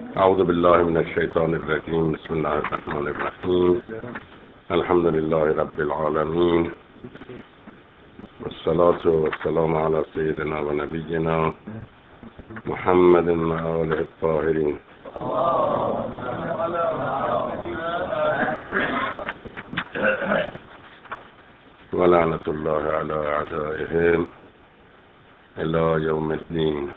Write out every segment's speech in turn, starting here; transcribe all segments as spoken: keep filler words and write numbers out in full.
أعوذ بالله من الشيطان الرجيم. بسم الله الرحمن الرحيم. الحمد لله رب العالمين، والصلاة والسلام على سيدنا ونبينا محمد وآله الطاهرين. ولعنة الله على أعدائهم إلى يوم الدين.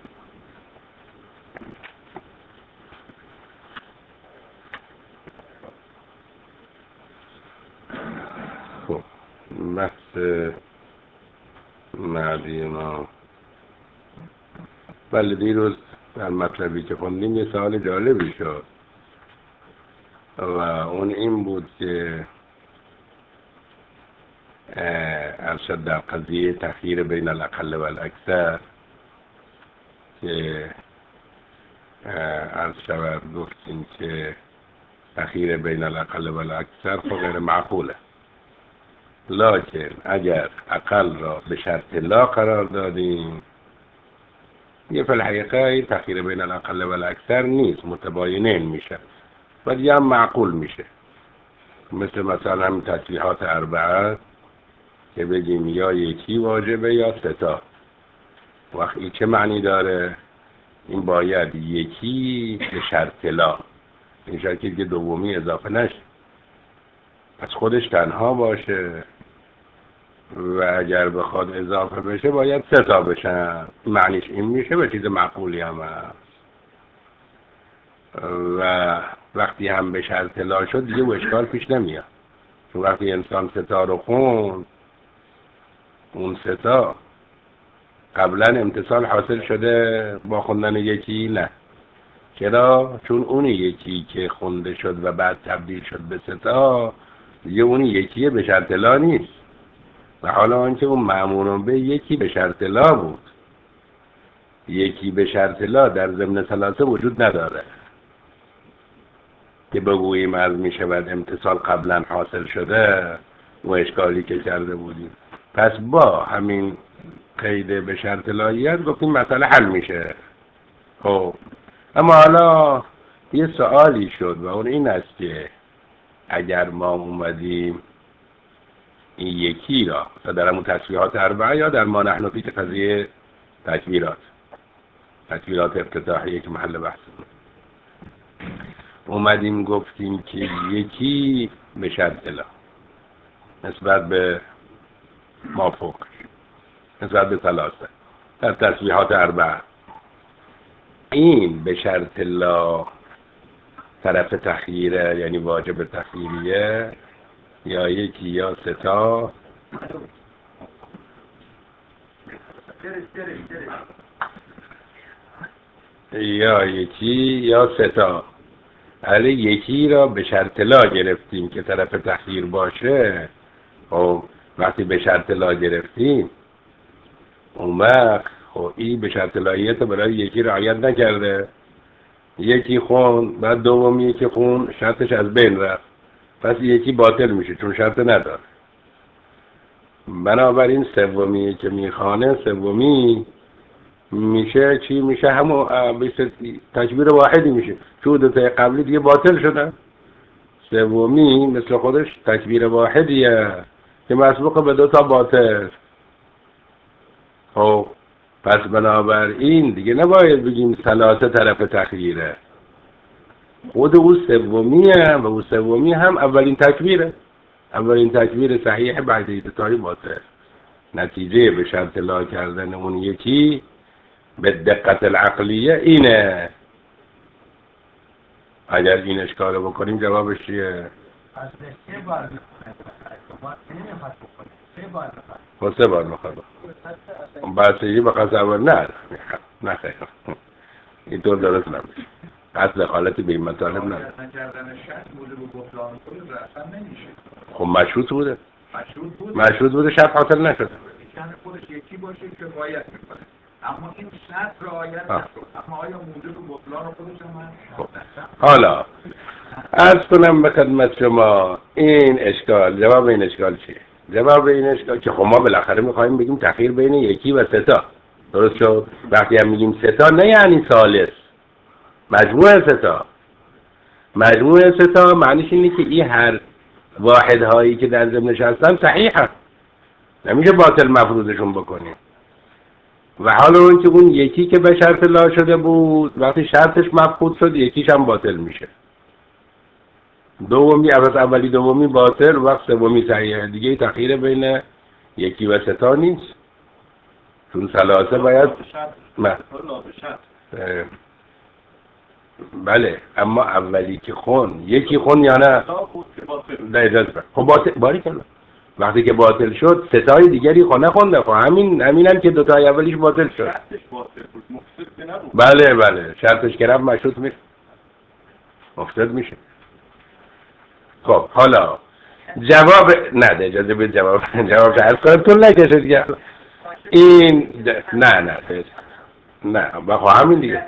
بحث بعدی ما بله دیروز در مطلبی که خوندیم یه سوال جالبی شد و اون این بود که ارشد در قضیه تخییر بین الاقل و الاکثر که عرض شود گفتیم که تخییر بین الاقل و الاکثر خب غیر معقوله، لکن اگر اقل را به شرط لا قرار دادیم یه فی الحقیقه تخییر بین الاقل و الاکثر نیست، متباینین میشه و دیگه هم معقول میشه. مثل مثلا همین تسبیحات اربعه که بگیم یا یکی واجبه یا ستا. وقت این چه معنی داره؟ این باید یکی به شرط لا، این شرطی که دومی اضافه نشه، پس خودش تنها باشه و اگر بخواد اضافه بشه باید سه تا بشن. معنیش این میشه به چیز معقولی هم هست. و وقتی هم به شرط لا شد دیگه اشکال پیش نمیاد، چون وقتی انسان سه تا رو خوند اون سه تا قبلا امتصال حاصل شده با خوندن یکی؟ نه. چرا؟ چون اون یکی که خونده شد و بعد تبدیل شد به سه تا دیگه اون یکیه به شرط لا نیست، و حالا آنچه اون معمول به یکی به شرط لا بود. یکی به شرط لا در ضمن ثلاثه وجود نداره که بگوییم از می شود امتصال قبلا حاصل شده و اشکالی که کرده بودیم. پس با همین قید به شرط لاییت گفتیم مسئله حل میشه. خب اما حالا یه سوالی شد و اون این است که اگر ما اومدیم این یکی را در همون تسبیحات اربعه یا در ما نحن فی قضیه تکبیرات تکبیرات افتتاحیه که محل بحث اومدیم گفتیم که یکی به شرط لا نسبت به ما فوق نسبت به ثلاثه در تسبیحات اربعه، این به شرط لا طرف تخییره، یعنی واجب تخییریه، یا یکی یا ستا یا یکی یا ستا. علی یکی را به شرط لا گرفتیم که طرف تخییر باشه. خب وقتی به شرط لا گرفتیم اون وقت خب این به شرط لاییت برای یکی رعایت نکرده، یکی خون بعد دومی که خون شرطش از بین رفت، پس یکی باطل میشه چون شرط نداره. بنابراین سومی که میخوانه سومی میشه چی میشه؟ همون تکبیر واحدی میشه، چون دو تا قبلی دیگه باطل شدن. سومی مثل خودش تکبیر واحدیه که مسبوق به دو تا باطل. خب پس بنابراین دیگه نباید بگیم ثلاثه طرف تخییره، خود او سومیه و او سومی هم اولین تکبیره، اولین تکبیر صحیح بعد ایستای باطل. نتیجه به شرط لا کردن اون یکی به دقت العقلیه اینه. اگر این اشکال بکنیم جوابش چیه؟ خب سه بار بخواد بسیاری به قصبه نه نه خیلی این طور درست نمیشه. اصل خالتی به این مطالب نه. خب مشروط بوده مشروط بوده شرط حاصل نشده. اما این شرط رعایت نشد. اما آیا موجب بطلان خودش هم حالا عرض کنم به خدمت شما این اشکال، جواب این اشکال چیه؟ جواب این اشکال که خب ما بالاخره میخوایم بگیم تخییر بین یکی و سه تا، درست شد؟ وقتی هم میگیم سه تا نه یعنی ثالث، مجموع ستا مجموع ستا معنیش اینه که این هر واحدهایی که در ضمنش هستن صحیحه، نمیشه باطل مفروضشون بکنیم. و حالا اون که اون یکی که به شرط لا شده بود وقتی شرطش مفقود شد یکیش هم باطل میشه. دومی عوض اولی دومی باطل، وقت سومی صحیحه. دیگه تغییر بین یکی و ستا نیست، چون ثلاثه باید نه. بله اما اولی که خون یکی خون یا نه نه اجازه خب باطل باری کنه. وقتی که باطل شد ستای دیگری خونه خونده، خب همین همینم که دوتای اولیش باطل شد. بله بله شرطش که رفت مشروط میشه، مفسد میشه. خب حالا جواب نه اجازه بید جواب جواب عرض کنم طول نکشه دیگه. این نه نه نه بخوا همین دیگه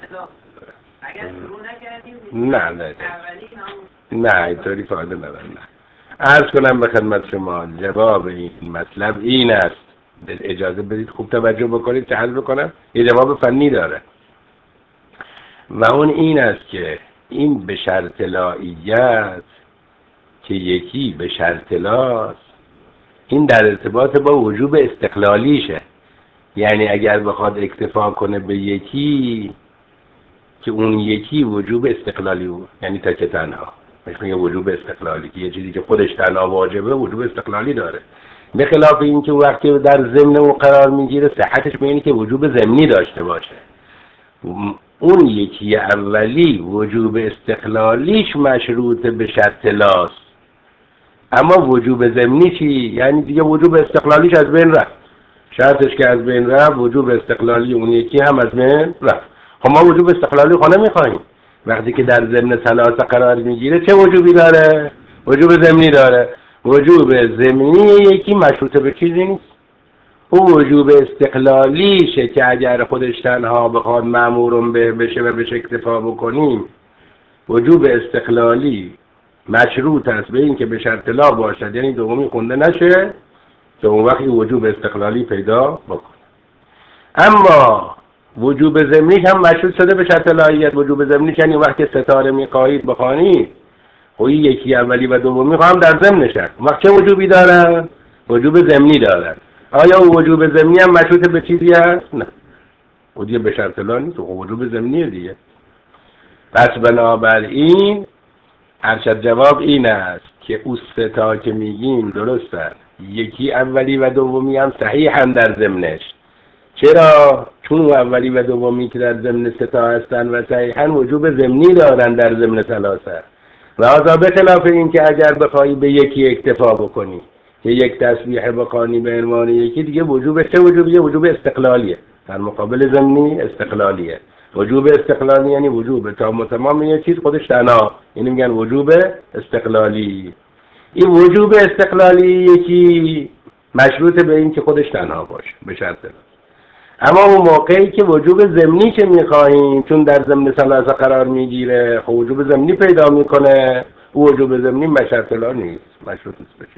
نه نه نه اینطوری فایده نداره. نه عرض کنم به خدمت شما جواب این مطلب این است، اجازه بدید خوب توجه بکنید که عرض بکنم یه جواب فنی داره و اون این است که این به شرط لاییت که یکی به شرط لاست این در ارتباط با وجوب استقلالیشه. یعنی اگر بخواد اکتفا کنه به یکی که اون یکی وجوب استقلالی بود، یعنی تک تنها مثل یه وجوب استقلالی که یه چیزی که خودش تنها واجبه وجوب استقلالی داره، به خلاف این که وقتی در ضمن او قرار میگیره صحتش به اینه که وجوب ضمنی داشته باشه. اون یکی اولی وجوب استقلالیش مشروط به شرط لاست، اما وجوب ضمنی چی؟ یعنی دیگه وجوب استقلالیش از بین رفت، شرطش که از بین رفت وجوب استقلالی اون یکی هم از بین رفت. خب ما وجوب استقلالی خونه میخوایم وقتی که در ضمن ثلاثه قرار میگیره چه وجوبی داره؟ وجوب ضمنی داره. وجوب ضمنی یکی مشروط به چیزی نیست، او وجوب استقلالیشه که اگر خودش تنها بخواد مأمورون به بشه و بشه اکتفا بکنیم وجوب استقلالی مشروط است به این که به شرط لا باشد، یعنی دومی خونده نشه که اون وقتی وجوب استقلالی پیدا بکنه. اما وجوب ضمنیش هم مشروط شده به شرط لاییت. وجوب ضمنیش یعنی وقتی ستاره میخواهید بخوانید خب یکی اولی و دومی خواهم در ضمن شد، وقت چه وجوبی دارن؟ وجوب ضمنی دارن. آیا وجوب ضمنی هم مشروط به چیزی هست؟ نه، وجوب به شرط لا نیست، وجوب ضمنیه دیگه. پس بنابراین ارشد جواب این است که او ستا که میگیم درسته، یکی اولی و دومی هم صحیحن در ضمنش. چرا؟ چون اولی و دومی که در ضمن ستا هستن و صحیحن وجوب ضمنی دارن در ضمن ثلاثه. و هذا به خلاف این که اگر بخوای به یکی اکتفا بکنی که یک تسبیح بخوانی به عنوان یکی دیگه وجوب چه وجوبیه؟ وجوب استقلالیه، در مقابل ضمنی استقلالیه. وجوب استقلالی یعنی وجوب تام تمام یه چیز خودش تنها، یعنی میگن وجوب استقلالی. این وجوب استقلالی یکی مشروط به این که خودش تنها باشه به شرط لا. اما اون موقعی که وجوب ضمنی که میخواهیم چون در ضمن ثلاثه قرار میگیره خب وجوب ضمنی پیدا میکنه، او وجوب ضمنی مشروط لا نیست، مشروط نیست به چیز.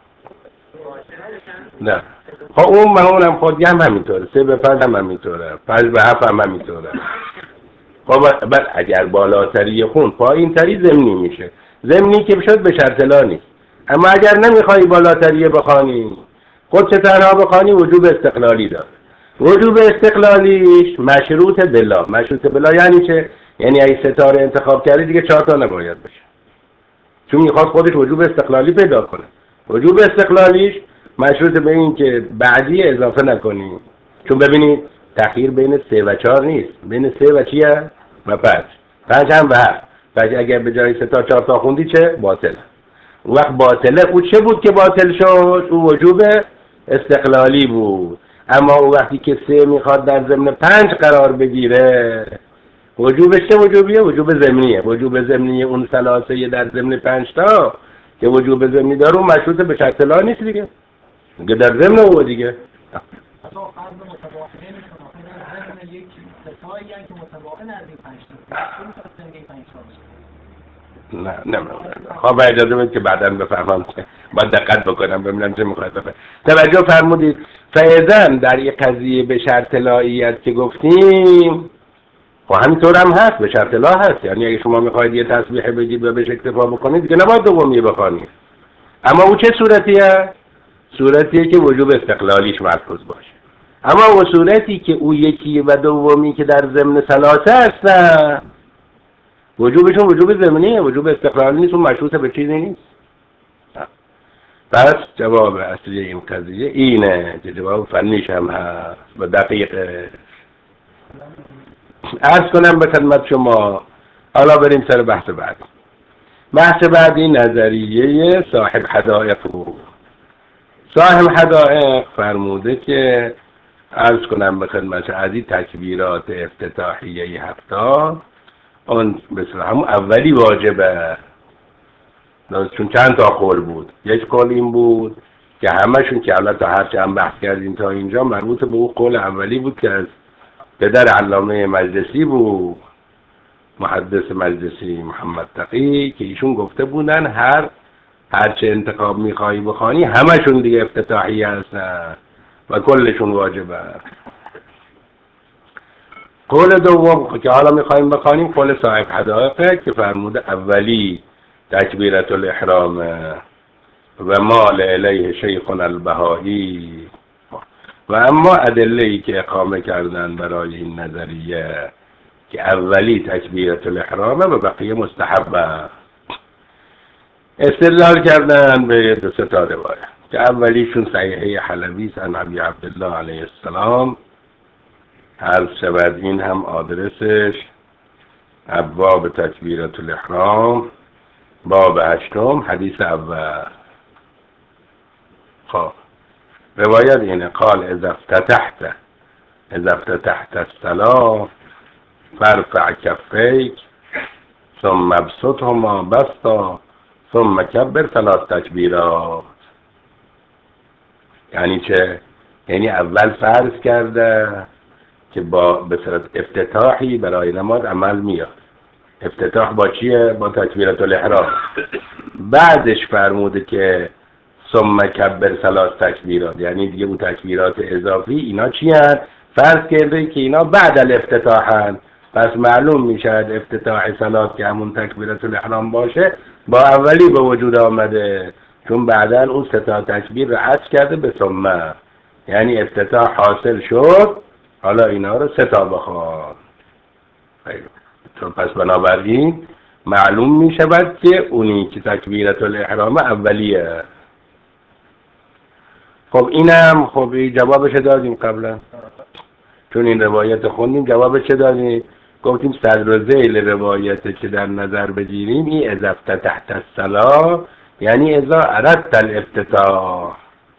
نه خب اون اونم خودی هم همینطوره، سه به پنج هم همینطوره، پنج به هفت هم همینطوره. خب بعد اگر بالاتری خون پایین تری ضمنی میشه، ضمنی که شد به شرط لا نیست. اما اگر نمیخوای بالاتری بخوانی خود چه تنها بخوانی وجوب استقلالی داره. وجوب استقلالیش مشروط بلا. مشروط بلا یعنی چه؟ یعنی اگه ستاره انتخاب کردی دیگه چهار تا نباید بشه، چون میخواد خودش وجوب استقلالی پیدا کنه. وجوب استقلالیش مشروط به این که بعدی اضافه نکنی، چون ببینید تأخیر بین سه و چهار نیست، بین سه و چیه؟ و پنج. پنج هم و هفت. پس اگر به جای سه تا چهار تا خوندی چه؟ باطل. اون وقت باطله. او چه بود که باطل شد؟ او وجوب استقلالی بود. اما او وقتی که سه میخواد در ضمن پنج قرار بگیره وجوبش چه وجوبیه؟ وجوب ضمنیه. وجوب ضمنی اون ثلاثه در ضمن پنج تا که وجوب ضمنی داره اون مشروط به شرط لا نیست دیگه، دیگه در ضمن او دیگه. نه نه خب اجازه بدید که بعداً بفهمم که باید دقت بکنم ببینم چه میخواید بفهم. توجه فرمودید فایزن در یک قضیه به شرط لاییت که گفتیم و همینطور هم هست، به شرط لا هست. یعنی اگه شما میخواید یه تسبیح بگید و بهش اکتفا بکنید دیگه نباید دومی بخوانید. اما او چه صورتیه؟ صورتیه که وجوب استقلالیش مرکوز باشه. اما اون صورتی که او یکی و دومی که در ضمن ثلاثه هستن وجوبشون وجوب ضمنیه، وجوب استقلالی نیست، اون مشروط به چیزی نیست. پس جواب اصلی این قضیه اینه که جواب فنیش هم هست و دقیقه. عرض کنم به خدمت شما، حالا بریم سر بحث بعد. بحث بعدی نظریه صاحب حدائق بود. صاحب حدائق فرموده که عرض کنم به خدمت از این تکبیرات افتتاحیه هفتاد اون مثل همون اولی واجبه، چون چند تا قول بود. یک قول این بود که همشون که الان تا هر چند بحث کردیم تا اینجا مربوط به اون قول اولی بود که از پدر علامه مجلسی بود، محدث مجلسی محمد تقی، که ایشون گفته بودن هر هرچه انتخاب میخوایی بخوانی همشون دیگه افتتاحیه هستن و کلشون واجبه. قول دوم که حالا میخواییم بخوانیم قول صاحب حدائقه که فرموده اولی تکبیرت الاحرام و مال الیه شیخنا البهایی. و اما ادله‌ای که اقامه کردن برای این نظریه که اولی تکبیرت الاحرامه و بقیه مستحبه، استدلال کردن به دو سه تا روایت که اولیشون صحیحه حلبی است عن ابی عبدالله علیه السلام. هر شود این هم آدرسش ابواب تکبیرت الاحرام باب هشتم حدیث اول. خب روایت اینه قال اذا افتتحت اذا افتتحت الصلاة فارفع کفیک ثم ابسطهما بسطا ثم کبر ثلاث تکبیرات. یعنی چه؟ یعنی اول فرض کرده که با به صورت افتتاحی برای نماز عمل میاد. افتتاح با چیه؟ با تکبیرت الاحرام. بعدش فرموده که ثم کبر ثلاث تکبیرات، یعنی دیگه اون تکبیرات اضافی اینا چی هست؟ فرض کرده که اینا بعد الافتتاحن. پس معلوم میشه افتتاح صلات که همون تکبیرت الاحرام باشه با اولی به وجود آمده، چون بعدا اون سه تا تکبیر رو عطف کرده به ثم، یعنی افتتاح حاصل شد حالا اینا رو سه تا بخوان. پس بنابراین معلوم می شود که اونی که تکبیرت الاحرام اولیه. خب اینم خب جوابش دادیم قبلا، چون این روایت خوندیم جوابش دادیم. گفتیم صدر و ذیل روایت که در نظر بگیریم این اذا افتتحت الصلاة یعنی اذا اردت الافتتاح،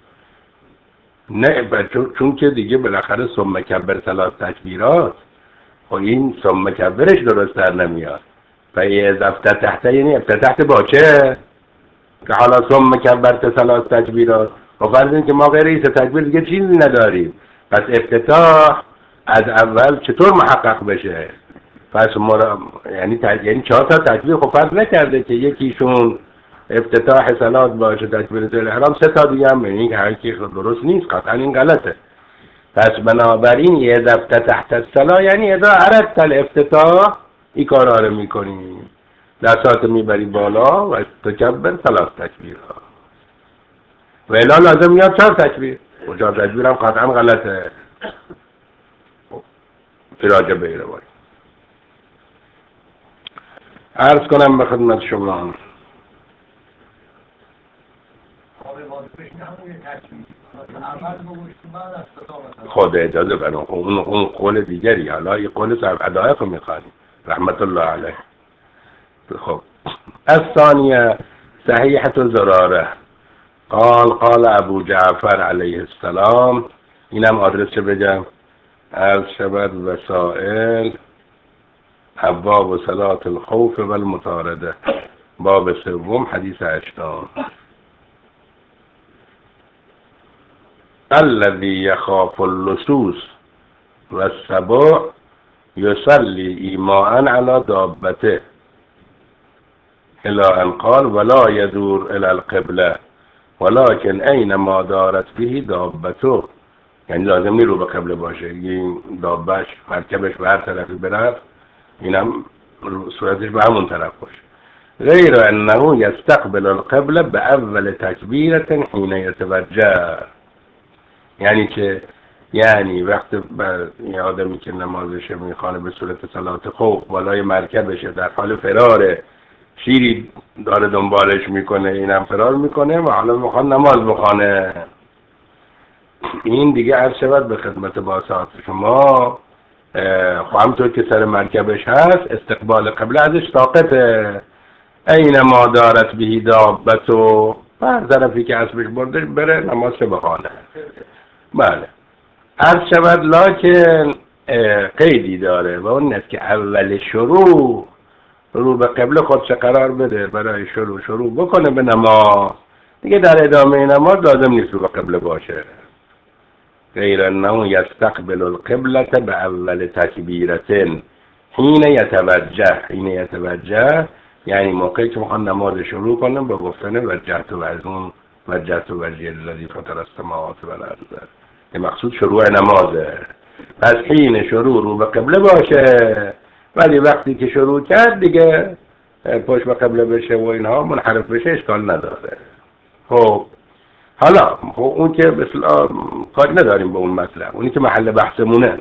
نه چون که دیگه بالاخره ثم کبر ثلاث تکبیرات، خب این ثم کبرش درست در نمیاد. و اذا افتتحت یعنی افتتحت با چه؟ که حالا ثم کبرت ثلاث تکبیرات، و فرض این که ما غیر این تکبیر دیگه چیزی نداریم، پس افتتاح از اول چطور محقق بشه؟ پس مرا... یعنی ت... یعنی چهار تا تکبیر خب فرض نکرده که یکیشون افتتاح صلات باشه تکبیرت الاحرام، سه تا دیگه هم یعنی هر کی درست نیست، قطعا این غلطه. پس بنابراین اذا افتتحت الصلاة یعنی اذا اردت الافتتاح این کارا رو میکنی، دستات میبری بالا و تکبر ثلاث تکبیرها و الا لازم میاد چهار تکبیر و چهار تکبیر هم قطعا غلطه. راجع به روایت عرض کنم به خدمت شما. خود اجازه برای اون اون قول دیگری، حالا یه قول صاحب حدائق رو میخوانیم رحمت الله علیه. خب الثانیه صحیحة زراره قال قال ابو جعفر علیه السلام. اینم آدرس چه بگم؟ عرض شود وسائل ابواب صلاة الخوف و المطارده باب سوم حدیث هشتم. الذي يخاف اللصوص والسبع يصلي ایماء على دابته الى ان قال ولا يدور الى القبله ولكن اينما دارت به دابته، یعنی لازم نیرو به قبله باشه، این دابش مرکبش به هر طرفی برفت اینم صورتش به همون طرف باشه. غیر انه یستقبل القبله به اول تکبیرت حین یتوجه، یعنی که یعنی وقت بر این آدمی که نمازش میخوانه به صورت صلات خوف بالای مرکبشه، در حال فراره، شیری داره دنبالش میکنه، اینم فرار میکنه و حالا میخواد نماز بخوانه، این دیگه عرض شود به خدمت باسات شما خب همطور که سر مرکبش هست استقبال قبله ازش ساقطه. اینما دارت بهی دابتو، هر طرفی که اسبش بردش بره نماز بخوانه. بله عرض شود لکن قیدی داره و اون است که اول شروع رو به قبله خودش قرار بده، برای شروع شروع بکنه به نماز، دیگه در ادامه نماز لازم نیست رو به قبله باشه. غیر انه یستقبل القبلة به اول تکبیرت حین یتوجه. حین یتوجه یعنی موقعی که میخوان نماز شروع کنم با گفتن وجهت و از اون وجهت و وجه الذی فطر السماوات والارض، این مقصود شروع نمازه. پس حین شروع رو به قبله باشه، ولی وقتی که شروع کرد دیگه پشت به قبله بشه و اینها منحرف بشه اشکال نداره. خب حالا خب اون که مثلا کاری نداریم به اون مطلب، اونی که محل بحثمونه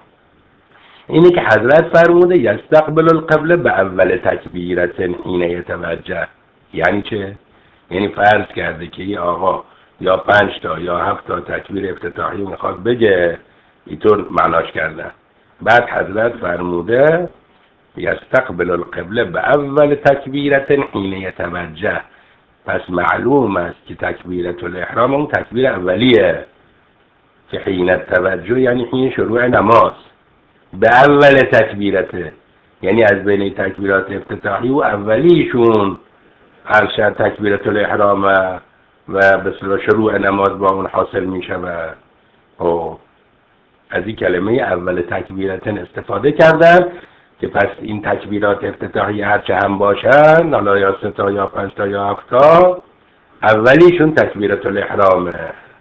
اینی که حضرت فرموده یستقبل القبله به اول تکبیرت حین یتوجه. یعنی چه؟ یعنی فرض کرده که این آقا یا پنج تا یا هفت تا تکبیر افتتاحی میخواد بگه، اینطور معناش کردن، بعد حضرت فرموده یستقبل القبله به اول تکبیرت حین یتوجه. پس معلوم است که تکبیرت الاحرام اون تکبیر اولیه که حین التوجه یعنی حین شروع نماز، به اول تکبیرته یعنی از بین تکبیرات افتتاحی و اولیشون ارشد تکبیرت الاحرام و به شروع نماز با اون حاصل می شود. خب از این کلمه اول تکبیرتن استفاده کردن که پس این تکبیرات افتتاحی هرچه هم باشن، حالا یا سه تا یا پنج تا یا هفت تا، اولیشون تکبیرت الاحرامه.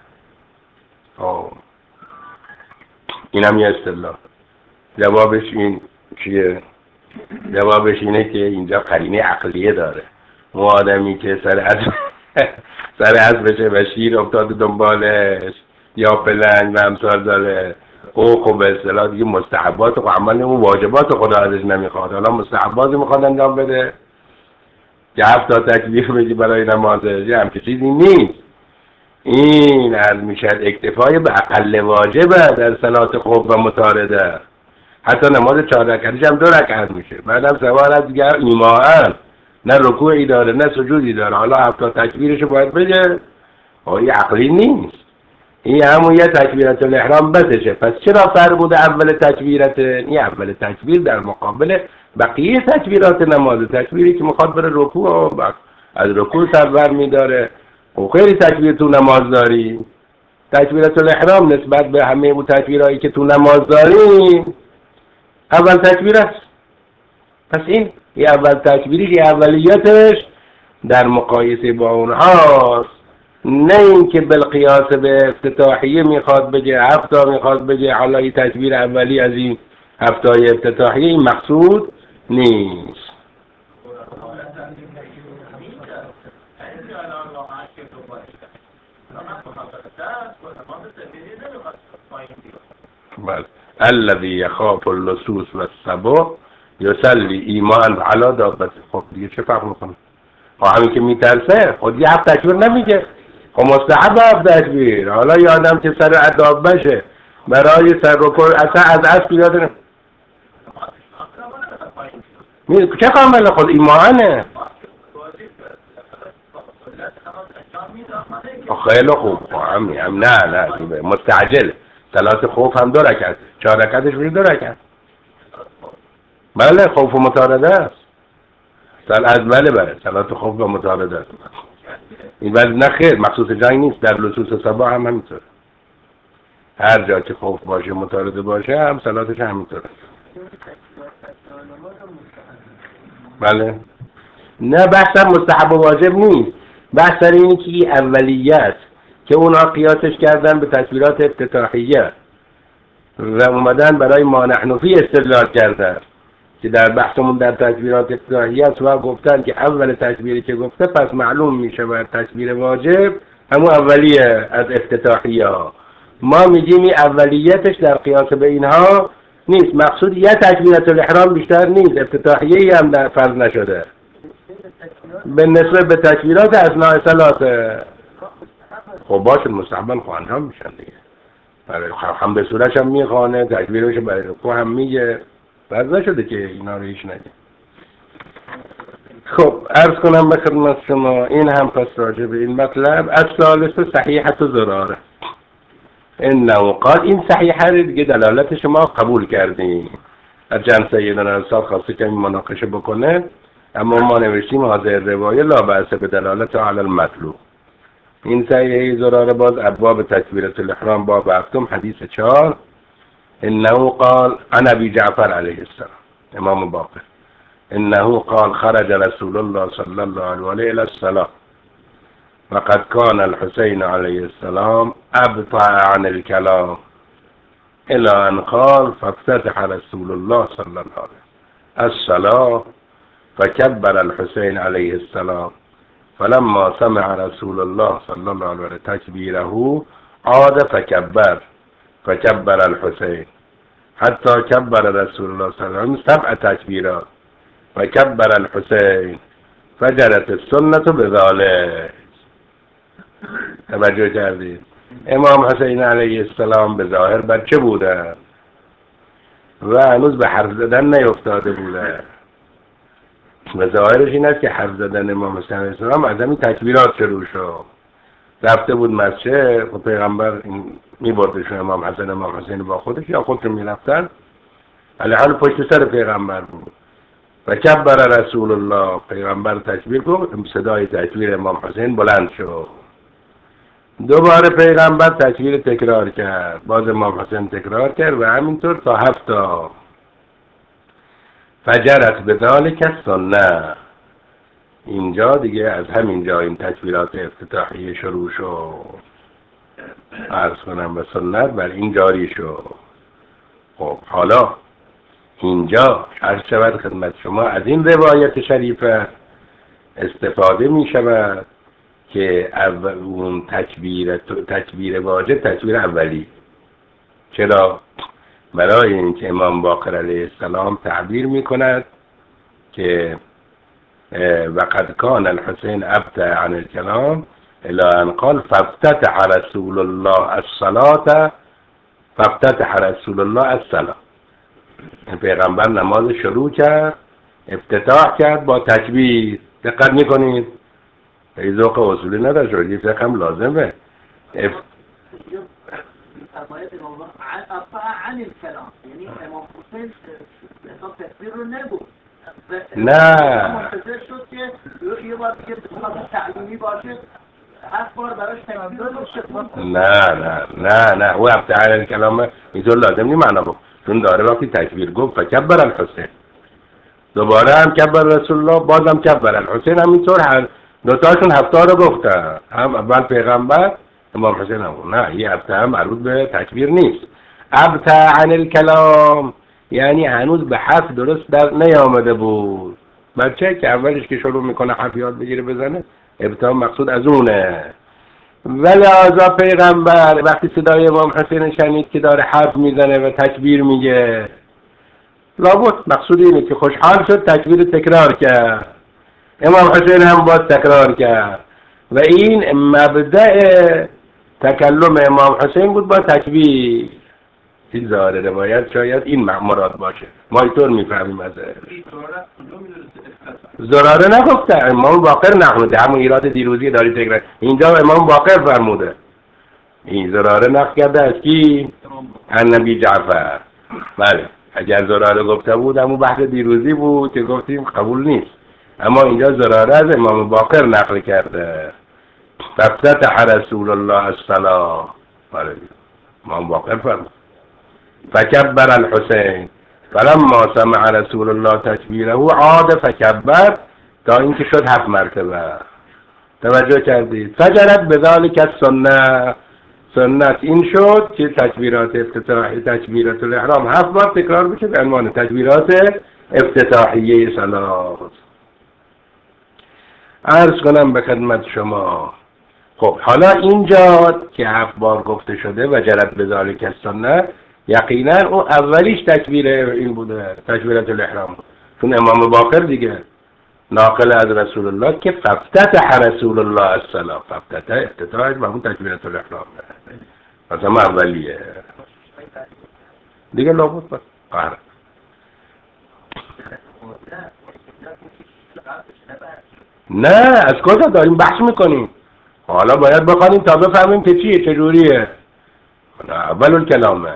خب اینم یه اصطلاح. جوابش این چیه؟ جوابش اینه که اینجا قرینه عقلیه داره. اون آدمی که سر اسب سر اسبشه و شیر افتاد دنبالش یا پلنگ و امثال داره، او خب به اصطلاح دیگه مستحبات و عمل و واجبات خدا ازش نمیخواد، حالا مستحبات میخواد انجام بده که هفت تا تکبیر بگی برای نمازه، یه همچه چیزی نیست. این از میشد اکتفای به اقل واجبه در صلات خوف و متارده. حتی نماز چهار رکعتیش هم دو رکعت میشه، بعدم سوال از دیگر ایماءن، نه رکوعی داره نه سجودی داره، حالا هفت تا تکبیرشو باید بگه؟ این عقلی نیست. این همون یه تکبیرت الاحرام بسشه. پس چرا فرموده اول تکبیرت؟ این اول تکبیر در مقابل بقیه تکبیرات نماز، تکبیری که میخواد بره رکوع و از رکوع سر بر میداره و خیلی تکبیر تو نماز داری. تکبیرت الاحرام نسبت به همه اون تکبیرهایی که تو نماز داری اول تکبیر است. پس این این اول تکبیری که اولیتش در مقایسه با اونهاست، نه اینکه بالقیاس به افتتاحیه میخواد بگه هفتا میخواد بگه حالا این تکبیر اولی از این هفتای افتتاحیه، این مقصود نیست. بله الذي يخاف اللصوص والسبع یصلی ایمان علی دابته. خب دیگه چه فرق میکنه؟ خب همین که میترسه خود یه هفت تکبیر نمیگه، خب مستحب هفت تکبیر. حالا یادم که سر عذاب بشه برای سر رکوع اصلا از اصل یاد نه می چه کامل خود ایمانه. خیلی خوب هم هم نه نه مستعجل صلات خوف هم دو رکعت، چهار رکعتش میشه دو رکعت. بله خوف و مطارده است. سال از بله بله صلات خوف و مطارده است. این ولی نه خیر مخصوص جنگ نیست، در لصوص سبا هم همینطوره. هر جا که خوف باشه مطارده باشه هم صلاتش همینطوره. بله نه بحث مستحب و واجب نیست، بحث سر اینه که اولیه است که اونا قیاسش کردن به تکبیرات افتتاحیه و اومدن برای ما نحن فی استدلال کردن. که در بحثمون در تکبیرات افتتاحیه است و گفتن که اول تکبیری که گفته پس معلوم میشه بر تکبیر واجب همون اولیه از افتتاحیه ها. ما میگیم این اولیتش در قیاس به اینها نیست، مقصود یه تکبیرات الاحرام بیشتر نیست، افتتاحیه ای هم در فرض نشده به نسبت به تکبیرات اثناء صلات. خب باشه مستحباً خب انجام میشن دیگه، برای حمد سورش هم میخوانه، تکبیرش برای رکوع هم میگه، فرض نشده که اینا رو هیچ نگه. خب عرض کنم به خدمت شما این هم پس راجع به این مطلب. از ثالث صحیحت زراره، این قال این صحیحه رو دیگه دلالت شما قبول کردیم. از جنس سیدنا انصار خواسته که این مناقشه بکنه، اما ما نوشتیم هذه روایه لا بأس به دلالت علی المطلوب. این صحیحه زراره باز ابواب تکبیرة الاحرام باب هفتم حدیث چهار، انه قال عن ابی جعفر علیه السلام امام باقر انه قال خرج رسول الله صلی الله علیه الى الصلاة وقد كان الحسين عليه السلام ابطأ عن الكلام الى ان قال فافتتح رسول الله صلى الله عليه الصلاة فكبر الحسين عليه السلام فلما سمع رسول الله صلى الله عليه وسلم تكبيره عاد فكبر فكبر الحسين حتى كبر رسول الله صلى الله عليه وسلم سبع تكبيرات فكبر الحسين فجرت السنة بذلك. توجه کردید امام حسین علیه السلام به ظاهر بچه بوده و هنوز به حرف زدن نیفتاده بوده، و ظاهرش این است که حرف زدن امام حسین علیه السلام از همین تکبیرات شروع شد. رفته بود مسجد و پیغمبر میبردشون امام حسین امام حسین با خودش یا خودشون میرفتن، علی حال پشت سر پیغمبر بود و کبر رسول الله، پیغمبر تکبیر گفت، صدای تکبیر امام حسین بلند شد. دوباره پیغمبر تکبیر تکرار کرد، باز امام حسین تکرار کرد و همینطور تا هفتا. فجرت بذالک السنه، اینجا دیگه از همینجا این تکبیرات افتتاحیه شروع شد. عرض کنم و سنت بر این جاری شد. خب حالا اینجا عرض شود خدمت شما از این روایت شریفه استفاده می شود که اول اون تکبیر تکبیر واجب تکبیر اولی. چرا؟ برای اینکه امام باقر علیه السلام تعبیر می کند که وقد کان الحسین ابطأ عن الكلام الی ان قال فافتتح رسول الله الصلاة فافتتح رسول الله الصلاة. پیغمبر نماز شروع کرد، افتتاح کرد با تکبیر. دقت میکنید؟ ای ذوق اصولی نداشت، روی فقه هم لازمه. اف... عن الكلام یعنی امام حسین حساب تکبیر رو نبود، نه منتظر شد که یه بار که بخواد تعلیمی باشه هفت بار براش تکبیر باشه. نه نه نه نه او ابطأ عن الكلام اینطور لازم نی معنا بود، چون داره وقتی تکبیر گفت فکبر الحسین، دوباره هم کبر رسول الله، بازم کبر الحسین، همینطور هر دوتاشون هفته رو گفتن، هم اول پیغمبر امام حسین هم. نه یه هفته هم مربوط به تکبیر نیست. ابطأ عن الكلام یعنی هنوز به حرف درست در نیامده بود. بچه که اولش که شروع میکنه حرف یاد بگیره بزنه، ابتدا مقصود از اونه. ولذا پیغمبر وقتی صدای امام حسین شنید که داره حرف میزنه و تکبیر میگه، لابد مقصود اینه که خوشحال شد، تکبیر تکرار کرد. امام حسین هم باز تکرار کرد و این مبدأ تکلم امام حسین بود با تکبیر. این ظاهر روایت شاید این مراد باشه، ما اینطور میفهمیم ازش. زراره نگفته، امام باقر نقل، همون ایراد دیروزی داری تکرار، اینجا امام باقر فرموده. این زراره نقل کرده از کی؟ عن ابی جعفر. بله اگر زراره گفته بود همون بحث دیروزی بود که گفتیم قبول نیست، اما اینجا زراره از امام باقر نقل کرده. فافتتح رسول الله الصلاة، امام باقر فرمود فکبر الحسین فلما سمع رسول الله تکبیره عاد فکبر، تا اینکه شد هفت مرتبه. توجه کردید؟ فجرت بذالک السنه، سنت این شد که تکبیرات افتتاحی تکبیرات الاحرام هفت بار تکرار بشه به عنوان تکبیرات افتتاحیه صلات. عرض کنم به خدمت شما، خب حالا اینجا که هفت بار گفته شده و جرت به ذالک السنه، یقینا اون اولیش تکبیر این بوده، تکبیرات الاحرام بود، چون امام باقر دیگه ناقل از رسول الله که فافتتح رسول الله الصلاه، فافتتح افتتاحش و اون تکبیرات الاحرام مثلا اولیه دیگه لابد بس قهر. نه از کجا داریم بحث میکنیم؟ حالا باید بخوانیم تا بفهمیم که چیه چجوریه. اول الکلامه.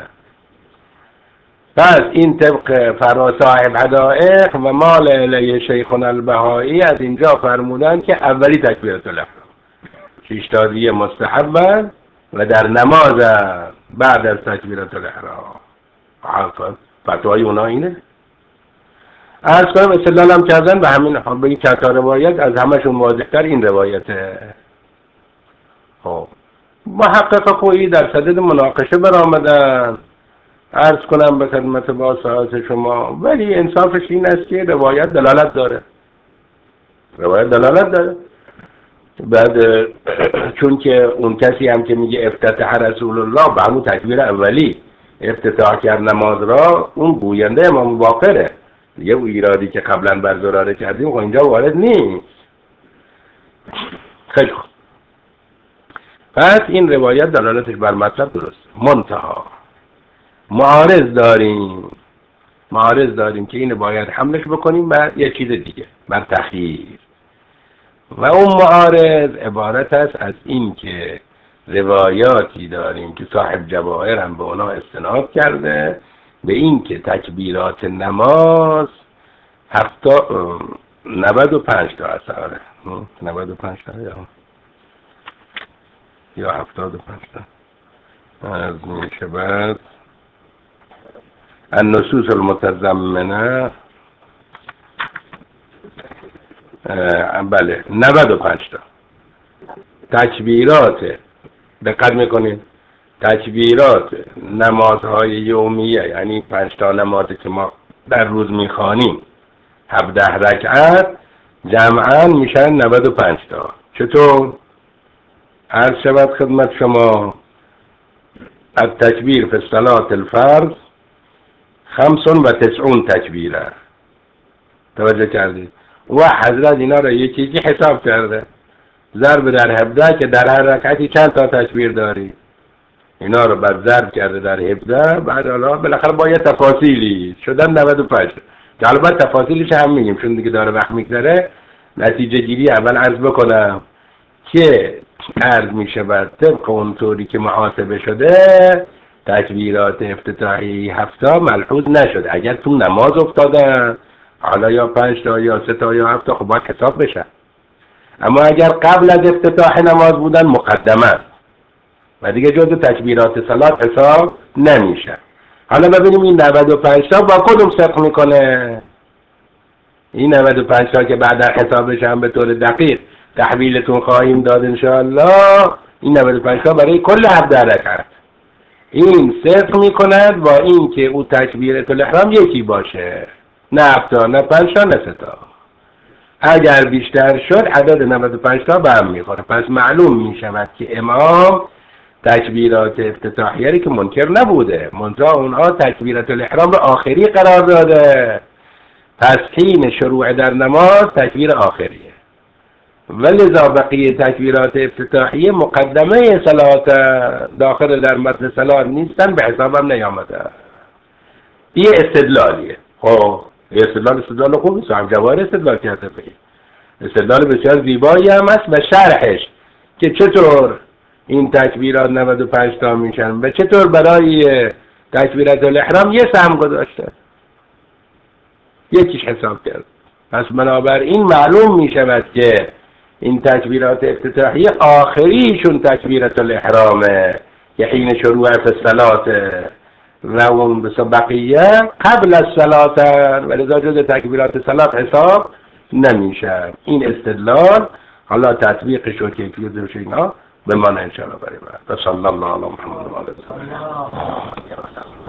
پس این طبق فرا صاحب حدائق و مال الیه شیخنا البهایی از اینجا فرمودن که اولی تکبیرات الاحرام، شیشتازی مستحب و در نماز بعد از تکبیرات الاحرام. فتوای اونا اینه. عرض کنم استدلال هم کردن به همین، به این چند تا روایت از همشون واضح‌تر این روایته. خب محقق خویی در صدد مناقشه برآمدن، عرض کنم به خدمت با سعادت شما، ولی انصافش این است که روایت دلالت داره، روایت دلالت داره. بعد چون که اون کسی هم که میگه افتتح رسول الله به همون تکبیر اولی افتتاح کرد نماز را، اون گوینده امام باقره دیگه، او ایرادی که قبلا بر زراره کردیم خب اینجا وارد نیست. خیلی خوب، پس این روایت دلالتش بر مطلب درست. منتها معارض داریم، معارض داریم که اینو باید حملش بکنیم بر یه چیز دیگه، بر تخییر. و اون معارض عبارت است از این که روایاتی داریم که صاحب جواهر هم به اونا استناد کرده، به این که تکبیرات نماز هفتا نود و پنج تا اثاره، نود و پنج تا یا یا هفتاد و پنج تا از میشه. بعد النصوص المتضمنه بله نود و پنج تا تکبیرات، دقت میکنید، تکبیرات نمازهای یومیه، یعنی پنج تا نمازی که ما در روز میخوانیم هفده رکعت جمعاً میشن نود و پنج تا. چطور؟ عرض شود خدمت شما التکبیر فی الصلاة الفرض خمس و تسعون تکبیره. توجه کردید؟ و حضرت اینا را یکی یکی حساب کرده، ضرب در هفده که در هر رکعتی چند تا تکبیر داری، اینا رو بعد ضرب کرده در هفده، بعد حالا بالاخره با یه تفاصیلی شدن نود و پنج که البته تفاصیلش هم میگیم چون دیگه داره وقت میگذره. نتیجه گیری اول عرض بکنم که عرض میشه بر طبق اونطوری که محاسبه شده تکبیرات افتتاحی هفته ملحوظ نشد. اگر تو نماز افتادن حالا یا پنج تا یا سه تا یا هفت تا خب باید حساب بشن، اما اگر قبل از افتتاح نماز بودن مقدمه و دیگه جزء تکبیرات صلات حساب نمیشه. حالا ببینیم این نود و پنج تا با کدوم صدق میکنه. این نود و پنج تا که بعد حسابش هم به طور دقیق تحویلتون خواهیم داد انشاءالله، این نود و پنج تا برای کل هفده رکعت این صدق میکند با این که او تکبیرات الاحرام یکی باشه، نه هفت تا نه پنج تا نه سه تا. اگر بیشتر شد عدد نود و پنج تا به هم میخوره. پس معلوم میشود که امام تکبیرات افتتاحیه که منکر نبوده، منتها اونها تکبیرات الاحرام آخری قرار داده، پس حین شروع در نماز تکبیر آخریه، ولذا بقیه تکبیرات افتتاحیه مقدمه صلات داخل در متن صلات نیستن، به حسابم نیامده. این استدلالیه. خب استدلال استدلال خوبی، صاحب جواهر استدلال کرده، استدلال بسیار زیبایی هم است و شرحش که چطور این تکبیرات نود و پنج تا میشن و چطور برای تکبیرات الاحرام یه سهم گذاشته، یکیش حساب کرد. پس بنابراین معلوم میشود که این تکبیرات افتتاحیه آخریشون تکبیرات الاحرامه که حین شروع الصلات و اون بقیه قبل از صلات و لذا جز تکبیرات صلات حساب نمیشه. این استدلال حالا تطبیق شد که کلیدش اینا به من انشاءالله برای بعد. صلی الله علی محمد و آله.